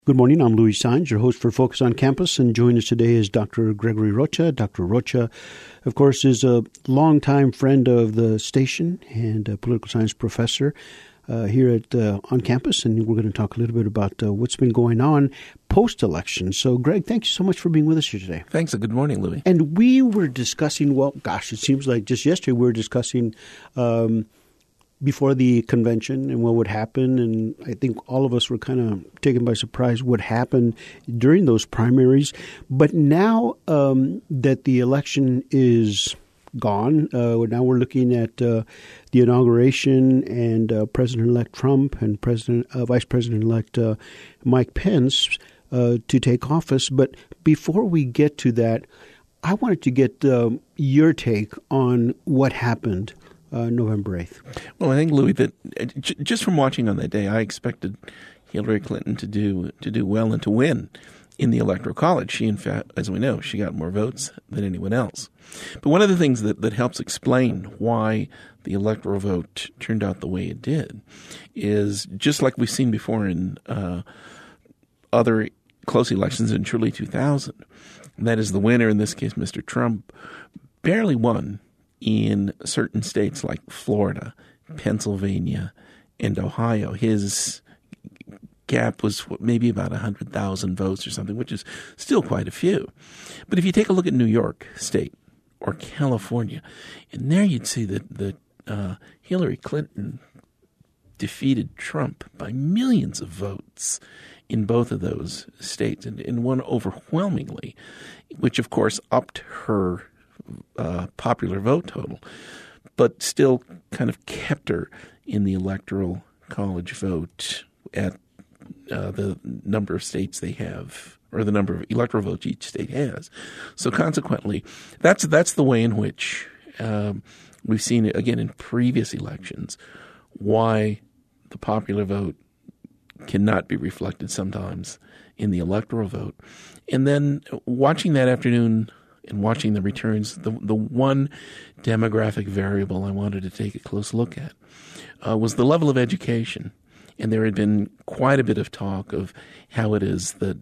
Good morning. I'm Luis Saenz, your host for Focus on Campus, and joining us today is Dr. Gregory Rocha. Dr. Rocha, of course, is a longtime friend of the station and a political science professor here at on campus, and we're going to talk a little bit about what's been going on post-election. So, Greg, thank you so much for being with us here today. Thanks. Good morning, Louis. And we were discussing, it seems like just yesterday we were discussing before the convention and what would happen. And I think all of us were kind of taken by surprise what happened during those primaries. But now that the election is gone, now we're looking at the inauguration and President-elect Trump and Vice President-elect Mike Pence to take office. But before we get to that, I wanted to get your take on what happened November 8th. Well, I think, Louis, that just from watching on that day, I expected Hillary Clinton to do well and to win in the Electoral College. She, in fact, as we know, she got more votes than anyone else. But one of the things that helps explain why the electoral vote turned out the way it did is just like we've seen before in other close elections in truly 2000. And that is the winner, in this case, Mr. Trump, barely won in certain states like Florida, Pennsylvania, and Ohio. His gap was maybe about 100,000 votes or something, which is still quite a few. But if you take a look at New York State or California, and there you'd see that Hillary Clinton defeated Trump by millions of votes in both of those states and won overwhelmingly, which, of course, upped her popular vote total, but still kind of kept her in the Electoral College vote at the number of states they have, or the number of electoral votes each state has. So consequently, that's the way in which we've seen it again in previous elections, why the popular vote cannot be reflected sometimes in the electoral vote. And then watching that afternoon and watching the returns, the one demographic variable I wanted to take a close look at was the level of education. And there had been quite a bit of talk of how it is that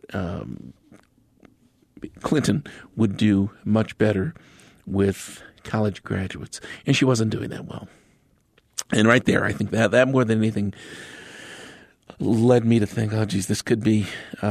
Clinton would do much better with college graduates. And she wasn't doing that well. And right there, I think that more than anything led me to think, oh, geez, this could be,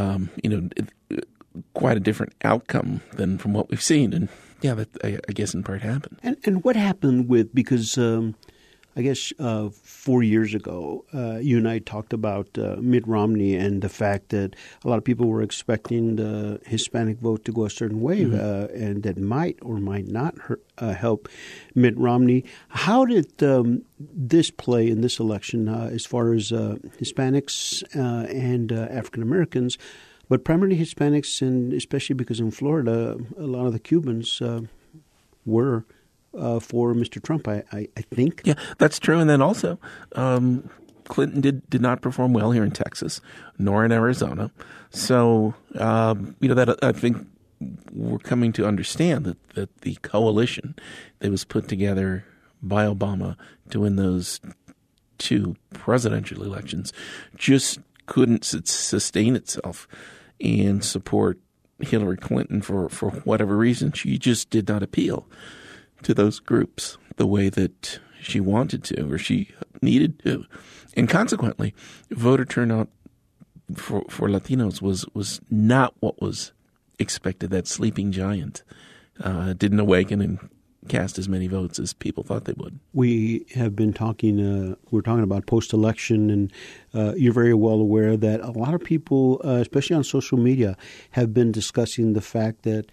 quite a different outcome than from what we've seen. And yeah, that I guess in part happened. And what happened because I guess 4 years ago, you and I talked about Mitt Romney and the fact that a lot of people were expecting the Hispanic vote to go a certain way, and that might or might not help Mitt Romney. How did this play in this election as far as Hispanics and African Americans? But primarily Hispanics, and especially because in Florida, a lot of the Cubans were for Mr. Trump, I think. Yeah, that's true. And then also, Clinton did not perform well here in Texas, nor in Arizona. So, that I think we're coming to understand that the coalition that was put together by Obama to win those two presidential elections just couldn't sustain itself and support Hillary Clinton for whatever reason. She just did not appeal to those groups the way that she wanted to or she needed to. And consequently, voter turnout for Latinos was not what was expected. That sleeping giant didn't awaken and cast as many votes as people thought they would. We have been talking, we're talking about post-election, and you're very well aware that a lot of people, especially on social media, have been discussing the fact that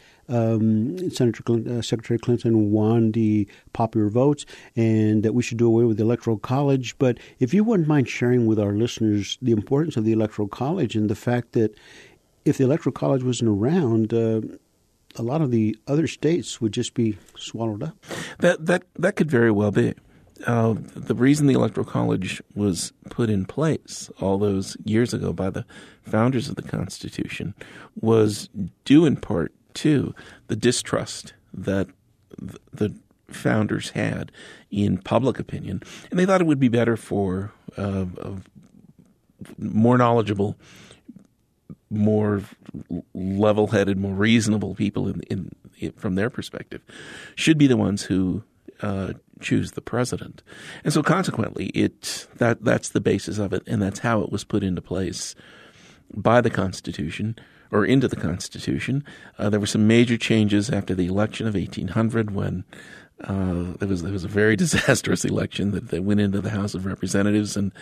Secretary Clinton won the popular votes and that we should do away with the Electoral College. But if you wouldn't mind sharing with our listeners the importance of the Electoral College and the fact that if the Electoral College wasn't around, a lot of the other states would just be swallowed up. That could very well be. The reason the Electoral College was put in place all those years ago by the founders of the Constitution was due in part to the distrust that the founders had in public opinion. And they thought it would be better for more knowledgeable more level-headed, more reasonable people in from their perspective should be the ones who choose the president. And so consequently, that's the basis of it, and that's how it was put into place by the Constitution, or into the Constitution. There were some major changes after the election of 1800 when there was a very disastrous election that went into the House of Representatives and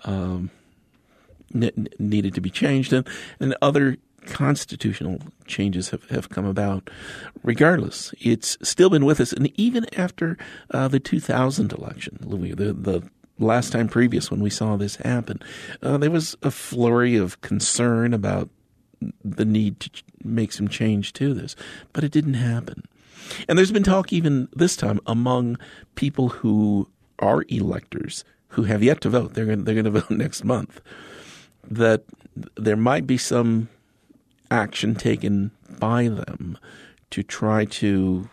needed to be changed, and other constitutional changes have come about. Regardless, it's still been with us, and even after the 2000 election, Louis, the last time previous when we saw this happen, there was a flurry of concern about the need to make some change to this, but it didn't happen. And there's been talk even this time among people who are electors who have yet to vote. They're going to vote next month. That there might be some action taken by them to try to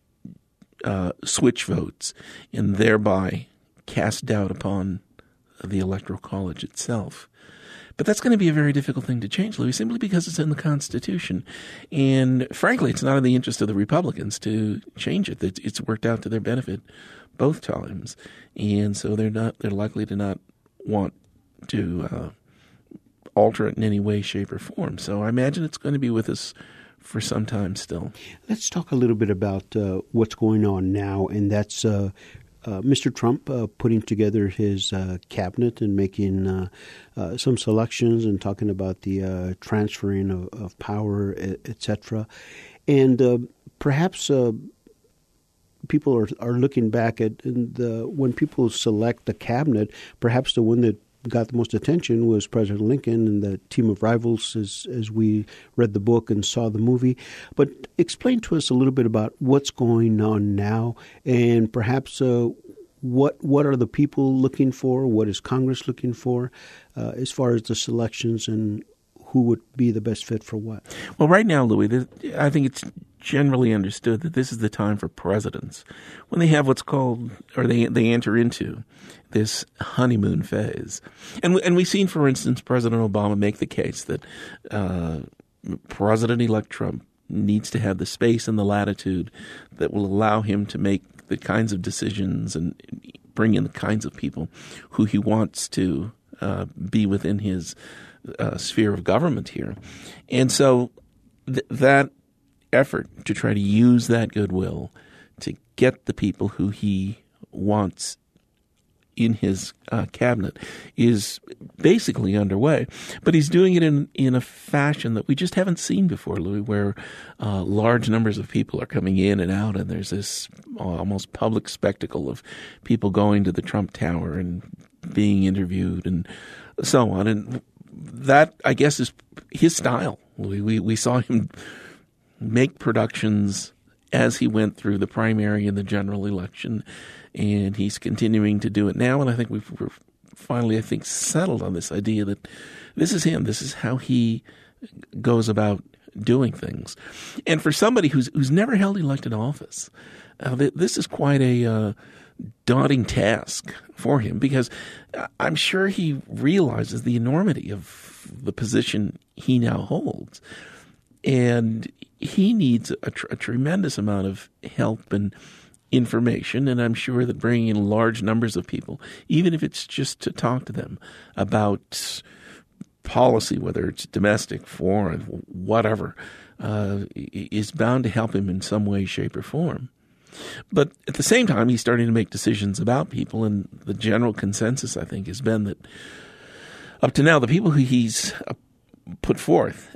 switch votes and thereby cast doubt upon the Electoral College itself. But that's going to be a very difficult thing to change, Louis, simply because it's in the Constitution. And frankly, it's not in the interest of the Republicans to change it. It's worked out to their benefit both times. And so they're likely to not want to alter it in any way, shape, or form. So I imagine it's going to be with us for some time still. Let's talk a little bit about what's going on now, and that's Mr. Trump putting together his cabinet and making some selections and talking about the transferring of power, et cetera. And perhaps people are looking back at when people select the cabinet, perhaps the one that got the most attention was President Lincoln and the team of rivals as we read the book and saw the movie. But explain to us a little bit about what's going on now, and perhaps what are the people looking for, what is Congress looking for as far as the selections, and who would be the best fit for what? Well, right now, Louis, I think it's generally understood that this is the time for presidents when they have what's called, or they enter into this honeymoon phase. And we've seen, for instance, President Obama make the case that President-elect Trump needs to have the space and the latitude that will allow him to make the kinds of decisions and bring in the kinds of people who he wants to be within his sphere of government here. And so that effort to try to use that goodwill to get the people who he wants in his cabinet is basically underway. But he's doing it in a fashion that we just haven't seen before, Louis, where large numbers of people are coming in and out, and there's this almost public spectacle of people going to the Trump Tower and being interviewed and so on. And that, I guess, is his style. We saw him make productions as he went through the primary and the general election, and he's continuing to do it now. And I think we're finally, settled on this idea that this is him. This is how he goes about doing things. And for somebody who's never held elected office, this is quite a daunting task for him, because I'm sure he realizes the enormity of the position he now holds. And he needs a tremendous amount of help and information, and I'm sure that bringing in large numbers of people, even if it's just to talk to them about policy, whether it's domestic, foreign, whatever, is bound to help him in some way, shape, or form. But at the same time, he's starting to make decisions about people, and the general consensus, I think, has been that up to now, the people who he's put forth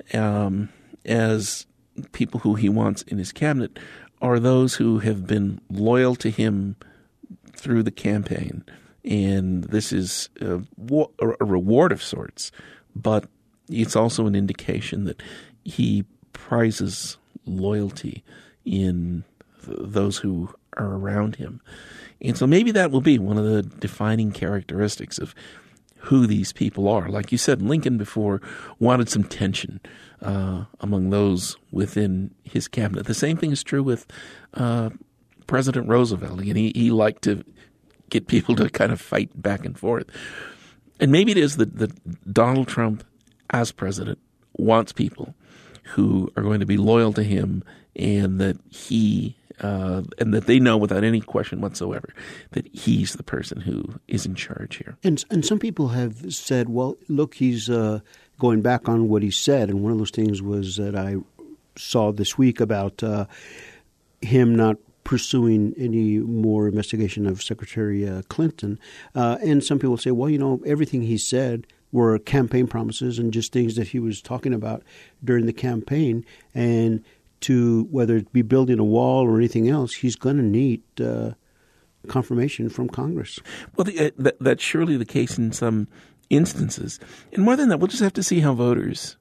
as people who he wants in his cabinet are those who have been loyal to him through the campaign. And this is a reward of sorts, but it's also an indication that he prizes loyalty in those who are around him. And so maybe that will be one of the defining characteristics of who these people are. Like you said, Lincoln before wanted some tension among those within his cabinet. The same thing is true with President Roosevelt. And he liked to get people to kind of fight back and forth. And maybe it is that Donald Trump as president wants people who are going to be loyal to him, and that and that they know without any question whatsoever that he's the person who is in charge here. And some people have said, well, look, he's going back on what he said. And one of those things was that I saw this week about him not pursuing any more investigation of Secretary Clinton. And some people say, well, everything he said were campaign promises and just things that he was talking about during the campaign. And to whether it be building a wall or anything else, he's going to need confirmation from Congress. Well, that's surely the case in some instances. And more than that, we'll just have to see how voters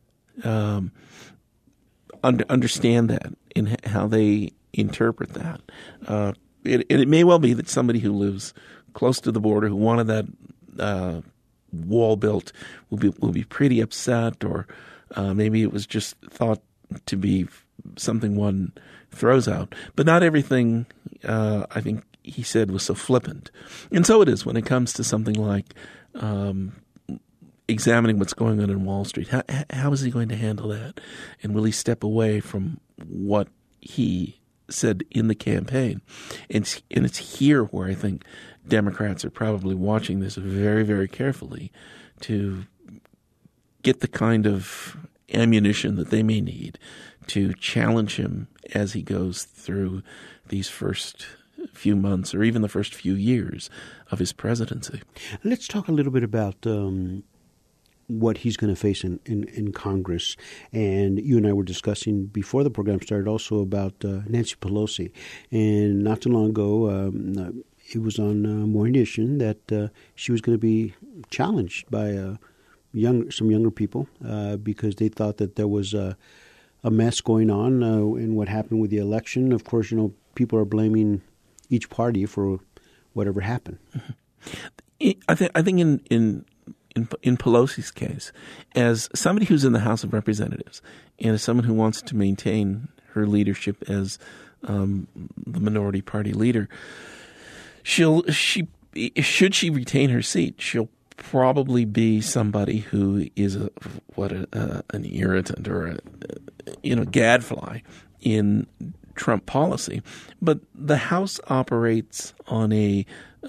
understand that and how they interpret that. It may well be that somebody who lives close to the border, who wanted that wall built, will be pretty upset, or maybe it was just thought to be something one throws out. But not everything, I think he said, was so flippant. And so it is when it comes to something like examining what's going on in Wall Street. How is he going to handle that? And will he step away from what he said in the campaign? And it's here where I think Democrats are probably watching this very, very carefully to get the kind of ammunition that they may need to challenge him as he goes through these first few months or even the first few years of his presidency. Let's talk a little bit about what he's going to face in Congress. And you and I were discussing before the program started also about Nancy Pelosi. And not too long ago, it was on Morning Edition that she was going to be challenged by some younger people because they thought that there was a mess going on in what happened with the election. Of course, people are blaming each party for whatever happened. I think in Pelosi's case, as somebody who's in the House of Representatives and as someone who wants to maintain her leadership as the minority party leader, should she retain her seat, she'll probably be somebody who is an irritant or a gadfly in Trump policy. But the House operates on a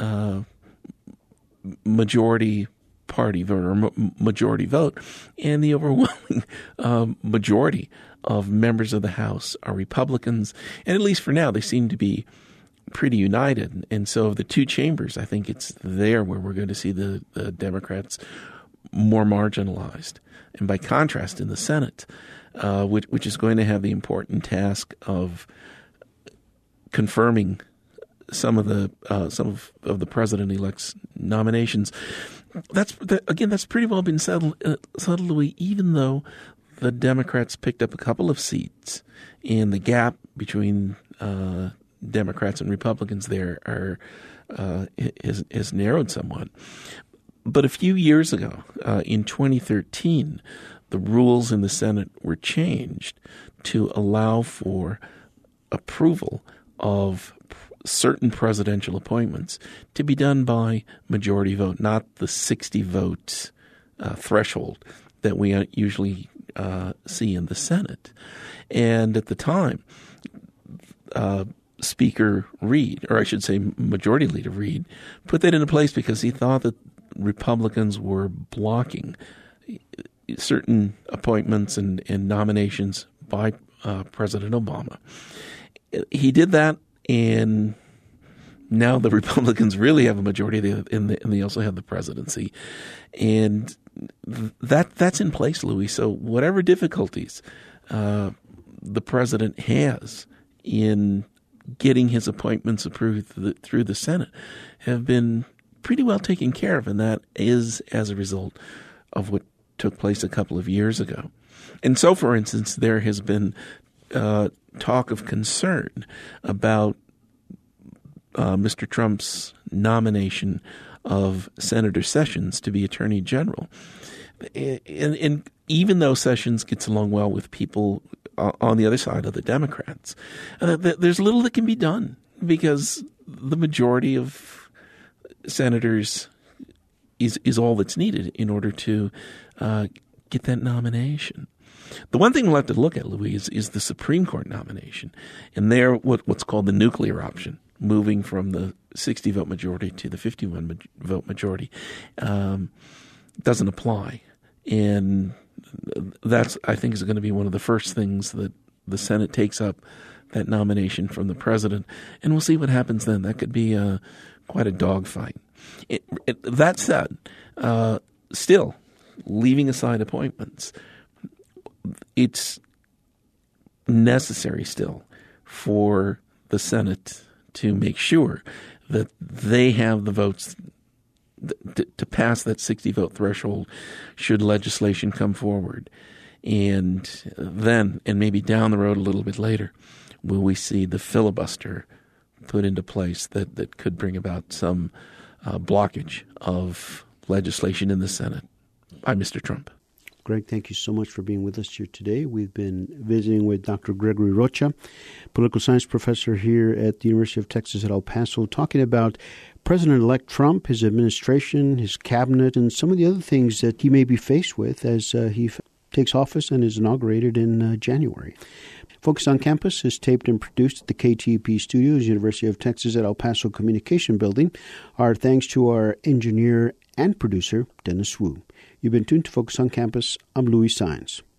majority party vote or majority vote, and the overwhelming majority of members of the House are Republicans, and at least for now they seem to be pretty united. And so of the two chambers, I think it's there where we're going to see the Democrats more marginalized. And by contrast, in the Senate, which is going to have the important task of confirming some of the president-elect's nominations, that's pretty well been settled, Louis, even though the Democrats picked up a couple of seats, and the gap between Democrats and Republicans there is narrowed somewhat. But a few years ago, in 2013, the rules in the Senate were changed to allow for approval of certain presidential appointments to be done by majority vote, not the 60-vote threshold that we usually see in the Senate. And at the time, Speaker Reid, or I should say Majority Leader Reid, put that into place because he thought that Republicans were blocking certain appointments and nominations by President Obama. He did that, and now the Republicans really have a majority, and they also have the presidency. And that's in place, Louis. So whatever difficulties the president has in getting his appointments approved through the Senate have been pretty well taken care of, and that is as a result of what took place a couple of years ago. And so, for instance, there has been talk of concern about Mr. Trump's nomination of Senator Sessions to be Attorney General. And even though Sessions gets along well with people on the other side of the Democrats, there's little that can be done because the majority of senators is all that's needed in order to get that nomination. The one thing we'll have to look at, Louis, is the Supreme Court nomination. And there, what's called the nuclear option, moving from the 60-vote majority to the 51-vote majority, doesn't apply. And that's, I think, is going to be one of the first things that the Senate takes up, that nomination from the president. And we'll see what happens then. That could be quite a dogfight. That said, still, leaving aside appointments, it's necessary still for the Senate to make sure that they have the votes to pass that 60-vote threshold should legislation come forward. And then, and maybe down the road a little bit later, will we see the filibuster put into place that could bring about some blockage of legislation in the Senate by Mr. Trump. Greg, thank you so much for being with us here today. We've been visiting with Dr. Gregory Rocha, political science professor here at the University of Texas at El Paso, talking about President-elect Trump, his administration, his cabinet, and some of the other things that he may be faced with as he takes office and is inaugurated in January. Focus on Campus is taped and produced at the KTEP Studios, University of Texas at El Paso Communication Building. Our thanks to our engineer and producer, Dennis Wu. You've been tuned to Focus on Campus. I'm Louis Saenz.